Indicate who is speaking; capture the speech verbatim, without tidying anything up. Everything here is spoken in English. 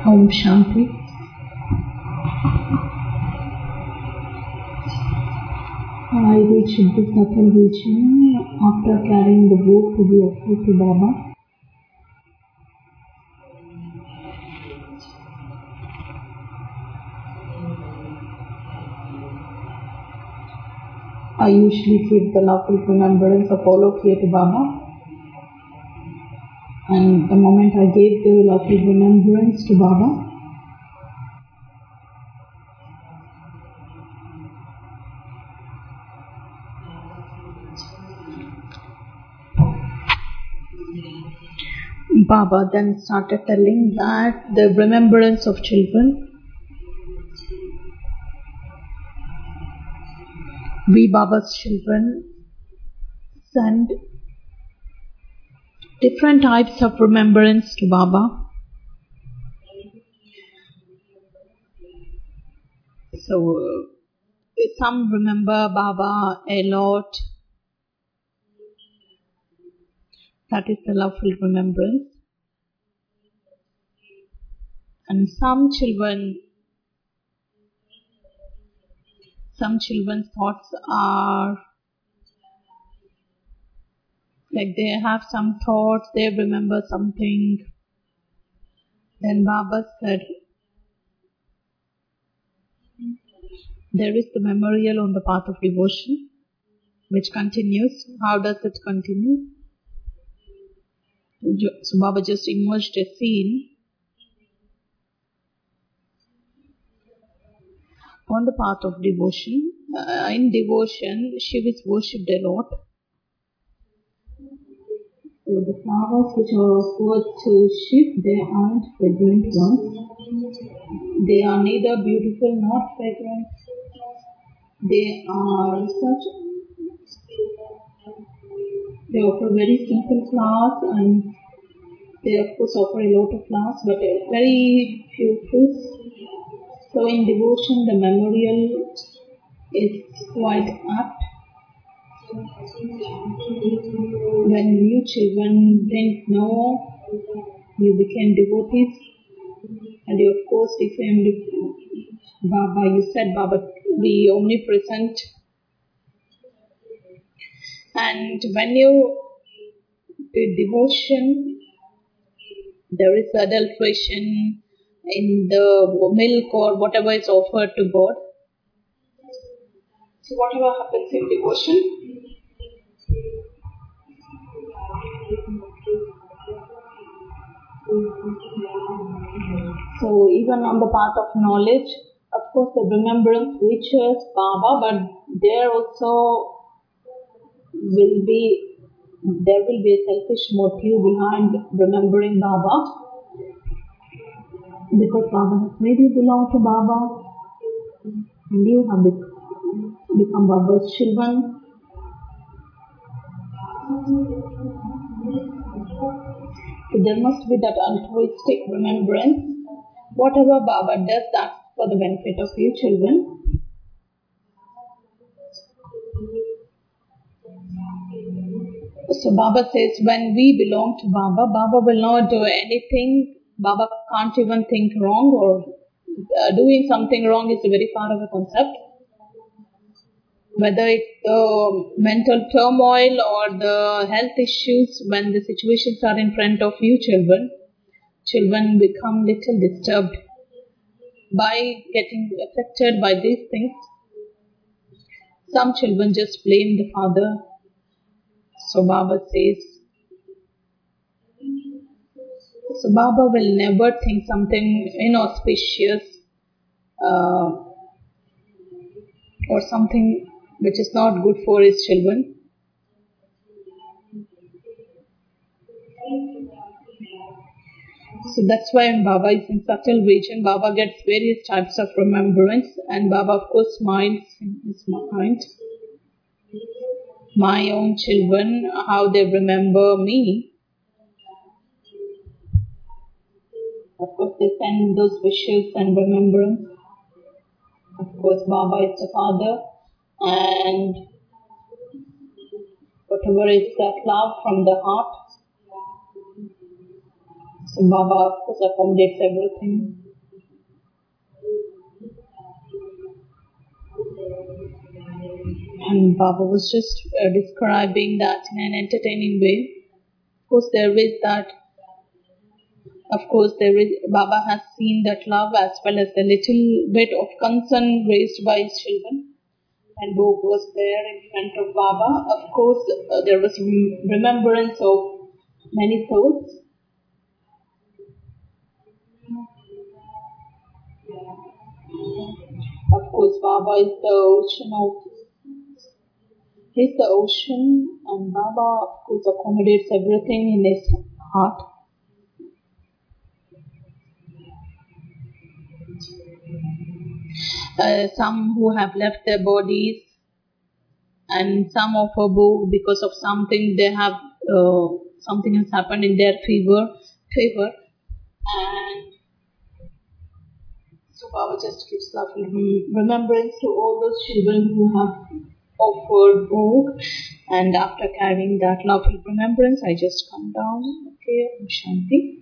Speaker 1: Om Shanti. I reached this upper region after carrying the book to be offered to Baba. I usually keep the lovely remembrance of all of you to Baba. And the moment I gave the lovely remembrance to Baba, Baba then started telling that the remembrance of children, we Baba's children send different types of remembrance to Baba. So, uh, some remember Baba a lot. That is the lovely remembrance. And some children, some children's thoughts are like they have some thoughts, they remember something. Then Baba said, there is the memorial on the path of devotion, which continues. How does it continue? So Baba just emerged a scene on the path of devotion. Uh, in devotion, Shiva is worshipped a lot. So the flowers which are offered to Shiva, they aren't fragrant ones. They are neither beautiful nor fragrant. They are such, they offer very simple flowers, and they of course offer a lot of flowers, but very few fruits. So in devotion, the memorial is quite apt. When you children didn't know, you became devotees, and you of course became Baba. You said Baba be omnipresent. And when you did devotion, there is adulteration in the milk or whatever is offered to God. So whatever happens in devotion, so even on the path of knowledge, of course the remembrance reaches Baba, but there also will be, there will be a selfish motive behind remembering Baba. Because Baba has made you belong to Baba, and you have become Baba's children. So there must be that altruistic remembrance. Whatever Baba does, that's for the benefit of you children. So Baba says, when we belong to Baba, Baba will not do anything. Baba can't even think wrong, or uh, doing something wrong is a very far away concept. Whether it's the mental turmoil or the health issues, when the situations are in front of you children, children become little disturbed by getting affected by these things. Some children just blame the father. So Baba says, so Baba will never think something inauspicious uh, or something which is not good for his children. So that's why when Baba is in subtle region, Baba gets various types of remembrance, and Baba of course smiles in his mind. My own children, how they remember me. Of course they send those wishes and remembrance. Of course Baba is the father, and whatever is that love from the heart. So Baba, of course, accommodates everything. And Baba was just uh, describing that in an entertaining way. Of course, there is that. Of course, there is. Baba has seen that love as well as the little bit of concern raised by his children. And Bog was there in front of Baba. Of course, uh, there was rem- remembrance of many thoughts. Of course, Baba is the ocean of. He's the ocean, and Baba, of course, accommodates everything in his heart. Uh, some who have left their bodies, and some of a book because of something they have, uh, something has happened in their favor, favor, and so Baba just gives lovely rem- remembrance to all those children who have offered book, and after carrying that lovely remembrance, I just come down. Okay, Shanti.